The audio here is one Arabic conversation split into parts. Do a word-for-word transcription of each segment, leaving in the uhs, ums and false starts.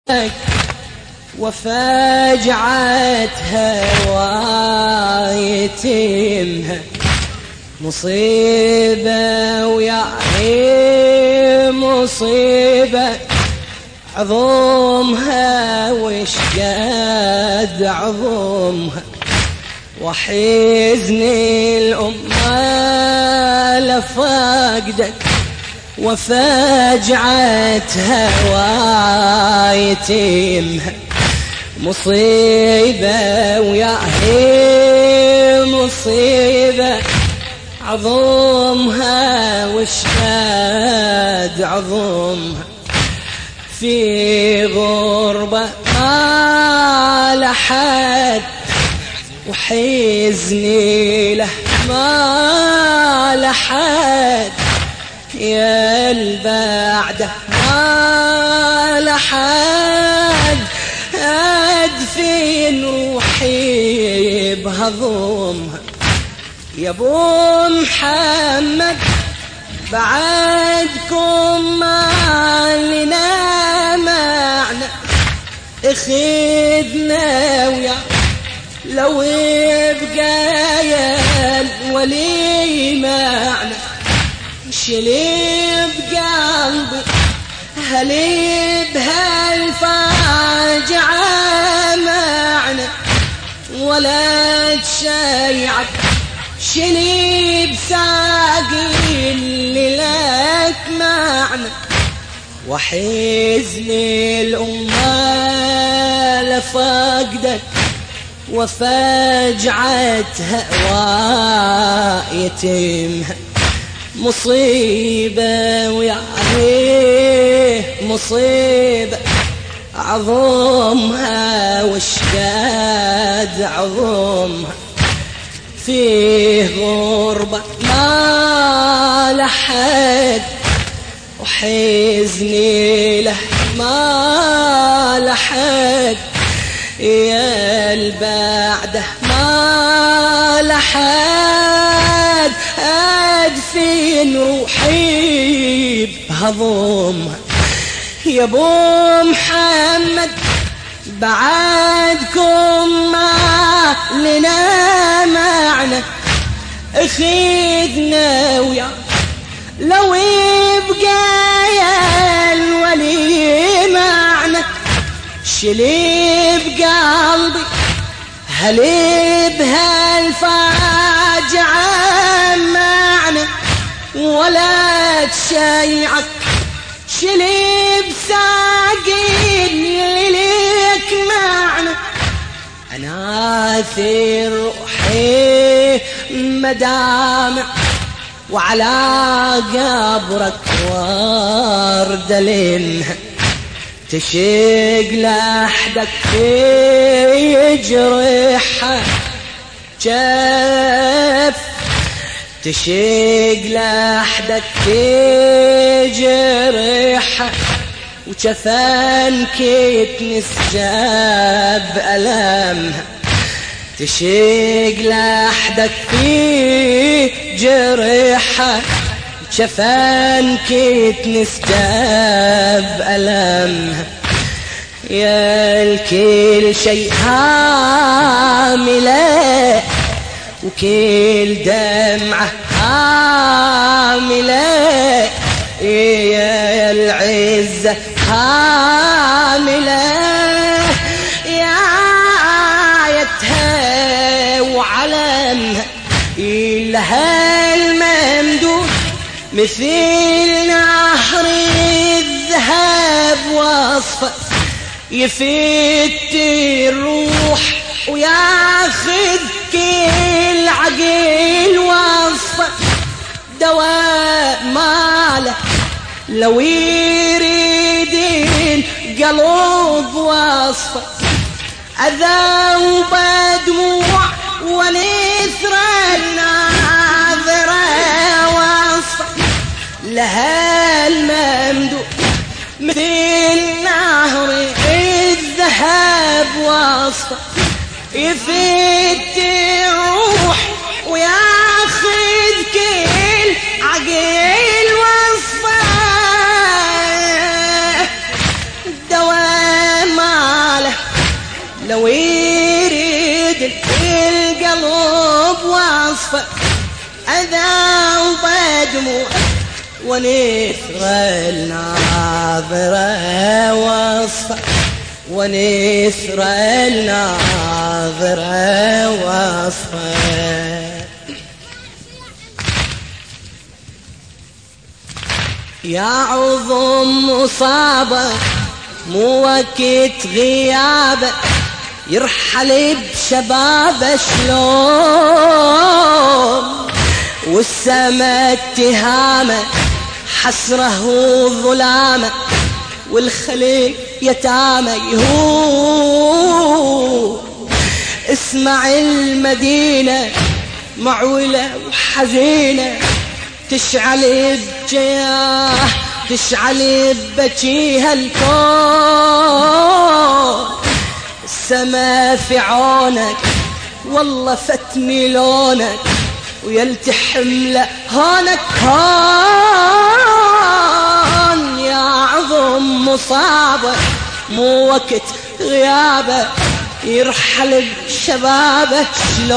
وفاجعتها ويتمها مصيبة ويا هي مصيبة عظمها وش قد عظمها وحزني الأمة لفقدك وفاجعتها ويتمها مصيبة ويا هي مصيبة عظمها وش قد عظمها في غربة ما لحد وحزني له ما لحد يا البعده ما لحد أدفن روحي بهضمها يا ابو محمد بعدكم ما لنا معنى اخذنا ويا لو يبقى يا الولي معنى شلي بقلبي هلي بهالفاجعة معنى ولا تشيعك شلي بساقي اللي لك معنى وحزني الأمة لفقدك وفاجعتها ويتمها مصيبة ويا هي مصيبة عظمها وش قد عظمها فيه غربة ما لحد وحزني له ما لحد يا البعده ما لحد أدفن روحي بهضمها يا ابو محمد بعدكم ما لنا معنى اخذنا ويا لو يبقى يا الولي معنى شلي بقلبي هلي بهالفاجعة معنى ولا تشيعك شلي بساقي ليك معنى أنا أثير روحي مدامع وعلى قبرك ورد لينها تشيق لحدك في جريحها جف تشيق لحدك في جريحها وشفانك يتنسجاب ألمها تشيق لحدك في جريحها شفانك يتنسجاب ألمها يا الكل شيء هاملة وكل دمعة هاملة يا العزة هاملة يا آيتها وعلمها إلها الممدود مثل نهر الذهب وصفه يفت الروح وياخذ كل عقل وصفه دواء ماله لو يريدين قلب وصفه أذوب دموع ونثرى الناظرة وصفه لها الممدود مثل نهر الذهب وصفه يفت الروح وياخذ كل عقل وصفه الدواء لو يريد القلب وصفه أذى ودموع ونثر الناظرة وصفه ونثر الناظرة وصفه. يا عظم مصابه مو وقت غيابه يرحل بشبابه شلون والسما اتهامه حسره وظلامه والخليق يتامى يهون. اسمع المدينة معولة وحزينة تشعل بجياه تشعل ببكيها الكون. السما في عونك والله فتني لونك ويلتحم له هونك هون. يا عظم مصابه مو وقت غيابه يرحل بشبابه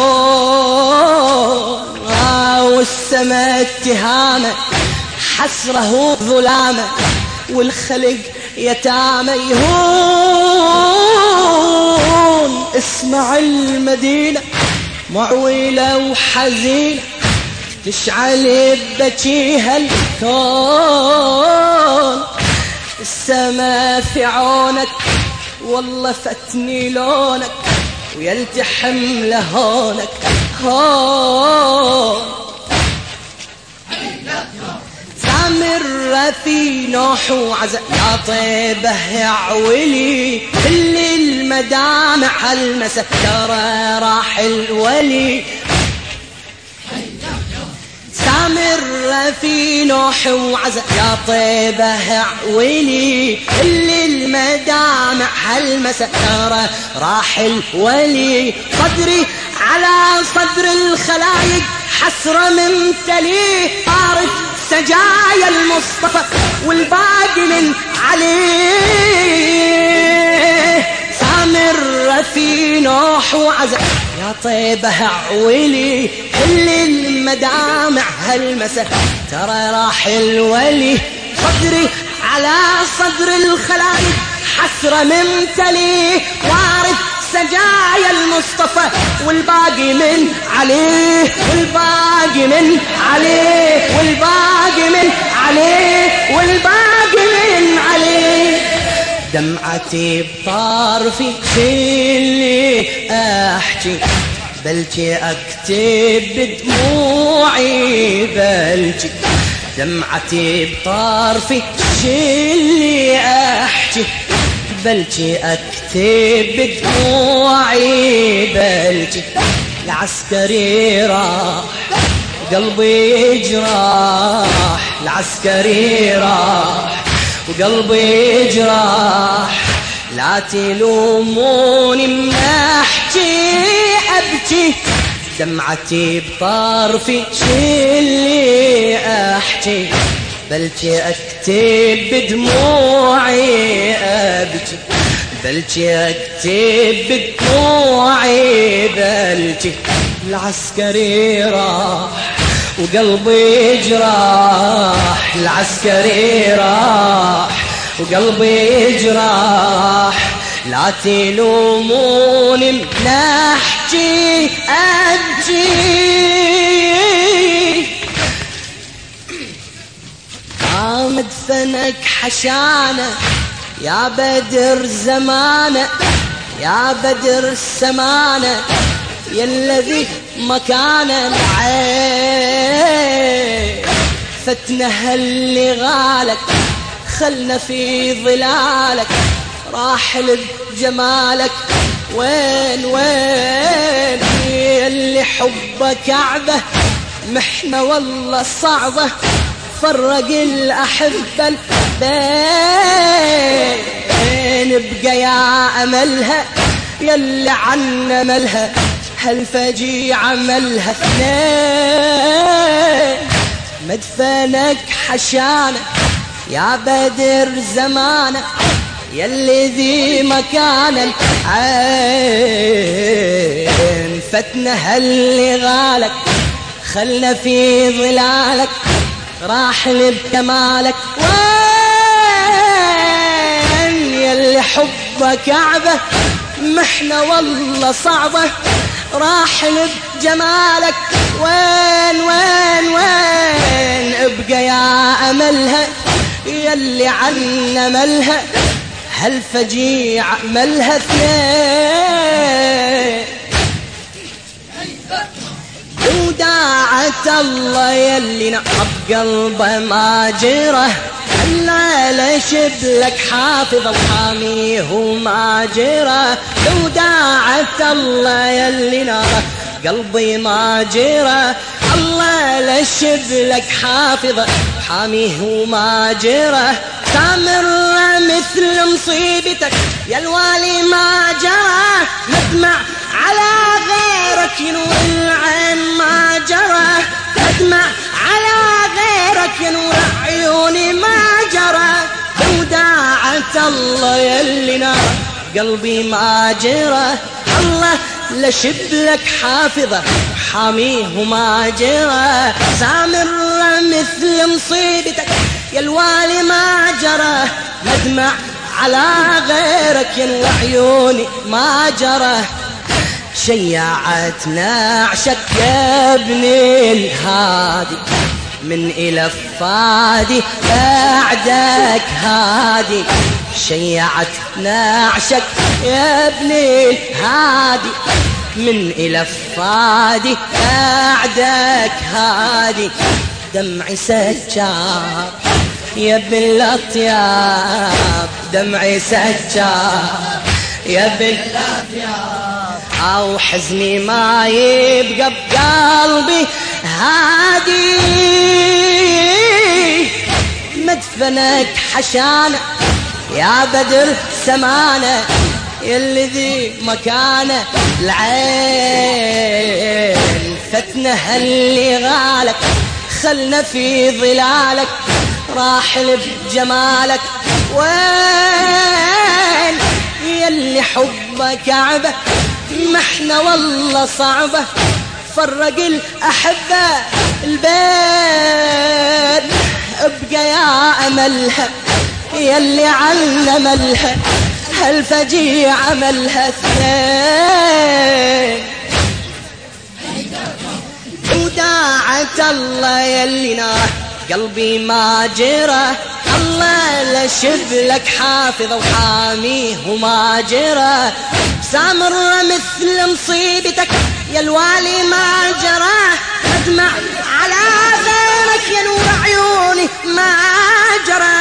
شلون والسما اتهامه حسره ظلامه والخلق يتامى يهون. اسمع المدينة معولة وحزينة تشعل ببكيها الكون. السما في عونك والله فتني لونك ويلتحم لهونك هون. سامر في نوح وعزق يا طيبه يا عولي كل المدامع المسكرة راح الولي. سامر في نوح وعزق يا طيبه يا عولي كل المدامع المسكرة راح الولي. صدري على صدر الخلايق حسرة ممتليه عارف سجايا المصطفى والباقي من عليه. سامر في نوح وعزق يا طيبه عولي كل المدامع هالمسا ترى راح الولي. صدري على صدر الخلايق حسرة ممتليه وعارف سجايا المصطفى والباقي من عليه والباقي من عليه والباقي من عليه والباقي من عليه. دمعتي بطرفي شيلي احكي بلكي اكتب بدموعي بلكي. دمعتي بطرفي شيلي احكي بلكي اكتب بدموعي بلكي. العسكري راح وقلبي جراح العسكري راح وقلبي جراح. لا تلوموني من احكي ابكي دمعتي بطرفي شيلي احكي بلكي اكتب بدموعي ابكي بلكي اكتب بدموعي بلكي. العسكري راح وقلبي جراح العسكري راح وقلبي جراح. لا تلوموني من احكي ابكي. مدفنك حشانه يا بدر زمانه يا بدر السمانه يا الذي مكان العين. فتنه اللي غالك خلنا في ظلالك راحل بجمالك وين وين. اللي حبه كعبه محنه والله صعبه فرق الأحبة البين. بقى يا أملها يلي عنا ملها هالفجيعة ملها اثنين. مدفنك حشانة يا بدر زمانة يلي ذي مكان العين فتنا اللي غالك خلنا في ظلالك راح بكمالك وين يلي حبك كعبة محنة والله صعبة راح بجمالك وين وين وين ابقى يا أملها يلي عنا ملها هالفجيع ملها اثنين وداعة الله يلي نقب قلبه ما جره هلا شبلك حافظ وحاميه وما جره وداعة الله يلي نقب قلبي ما جره الله لشبلك حافظ حاميه وما جره سامر مثل مصيبتك يا الوالي ما جرى مدمع على غيرك ينور العين ما جرى مدمع على غيرك ينور عيوني ما جرى وداعة الله يلي نار قلبي ما جرى الله لشبلك حافظة حاميه وما جرى سامر مثل مصيبتك يا الوالي ما جرى مدمع على غيرك ينوى عيوني ما جرى شيعت نعشك يا ابن الهادي من إلى فادي بعدك هادي شيعت نعشك يا ابن الهادي من إلى فادي بعدك هادي دمعي سجار يا ابن الأطياب دمعي سجار يا ابن الأطياب أو حزني ما يبقى بقلبي هادي مدفنك حشانة يا بدر سمانة يلي ذي مكانه العين فتنه اللي غالك خلنا في ظلالك راحل بجمالك وين يلي حبك كعبة محنة والله صعبة فرق الأحبة البين ابقى يا أملها يلي علملها هالفجيع عملها اثنين وداعة الله يلي نار قلبي ما جرى الله لشبلك حافظ وحاميه وما جرى سامر مثل مصيبتك يا الوالي ما جرى مدمع على غيرك يا نور عيوني ما جرى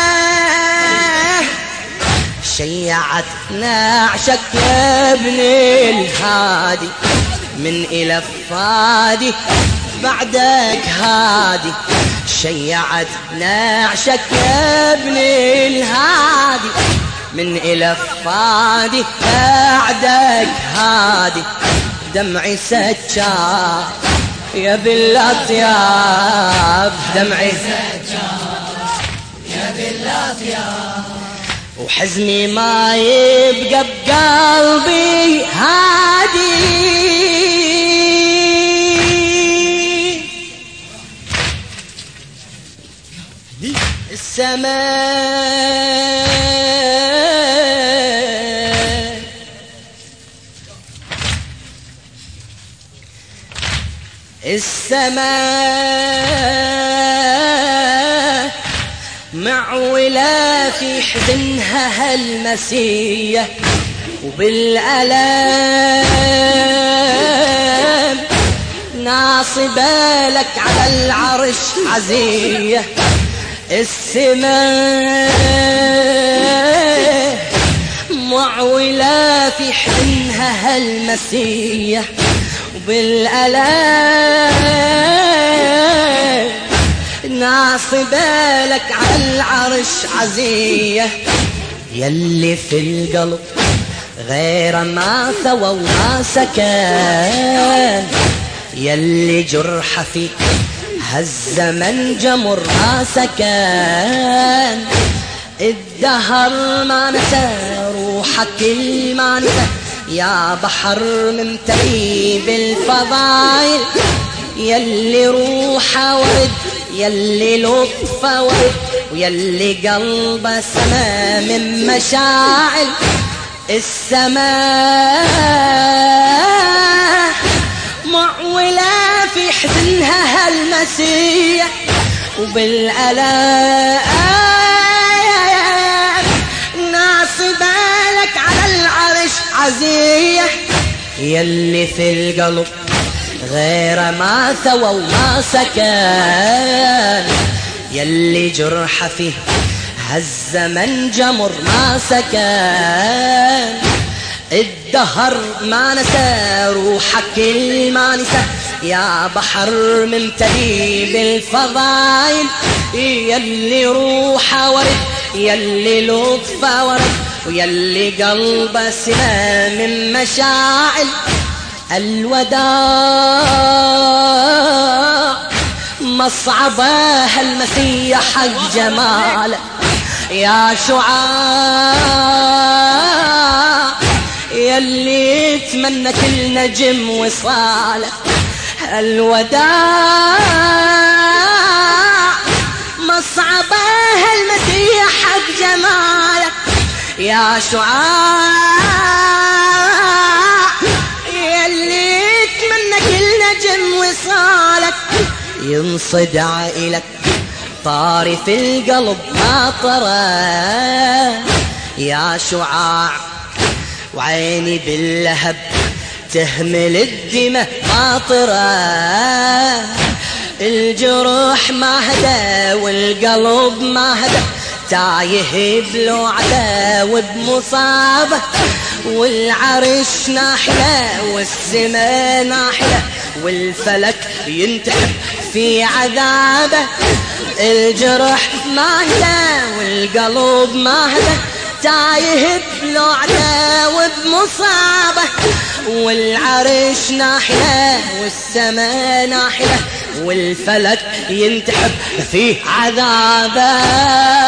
شيعت نعشك يا ابن الهادي من إلى فادي بعدك هادي شيعت نعشك يا ابن الهادي من إلى فادي بعدك هادي دمعي سجار يا بالأطياب دمعي سجار يا بالأطياب وحزني ما يبقى بقلبي هادي السماء السماء معولة في حزنها هالمسية وبالألام ناصبة لك على العرش عزية السماء معولة في حزنها هالمسية وبالألام ناصبة لك على العرش عزية يلي في القلب غير ما ثوى وما سكن يلي جرح فيك هالزمن جمر ما سكن الدهر ما نسى روحك المانسة، يا بحر ممتلي بالفضايل، يلي روحه ورد، يلي لطفه ورد، ويلي قلبه سما من مشاعل السماء، معولة في حزنها هالمسيح وبالألاء ناصبة لك على العرش عزية، يلي في القلب غير ما ثوى وما سكن، يلي جرح فيه هالزمن جمر ما سكن، الدهر ما نسى روحك المانسة، يا بحر ممتلي بالفضايل، يلي روحه ورد، يلي لطفه ورد، ويلي قلبه سما من مشاعل الوداع، مصعبه هالمسيح حق جماله، يا شعاع يلي يتمنى كل نجم وصاله، الوداع مصعبه هالمسيح حق جماله، يا شعاع يلي يتمنى كل نجم وصالك، ينصدع إلك طاري في القلب ناطرة، يا شعاع وعيني باللهب تهمل الدمى ناطرة، الجروح ما هدى والقلب ما هدى، تايه بلوعته وبمصابه، والعرش ناحله والسما ناحله، والفلك ينتحب في عذابه، الجرح ما هدى والقلب ما هدى، تايه بلوعته وبمصابه، والعرش ناحله والسما ناحله، والفلك ينتحب في عذابه.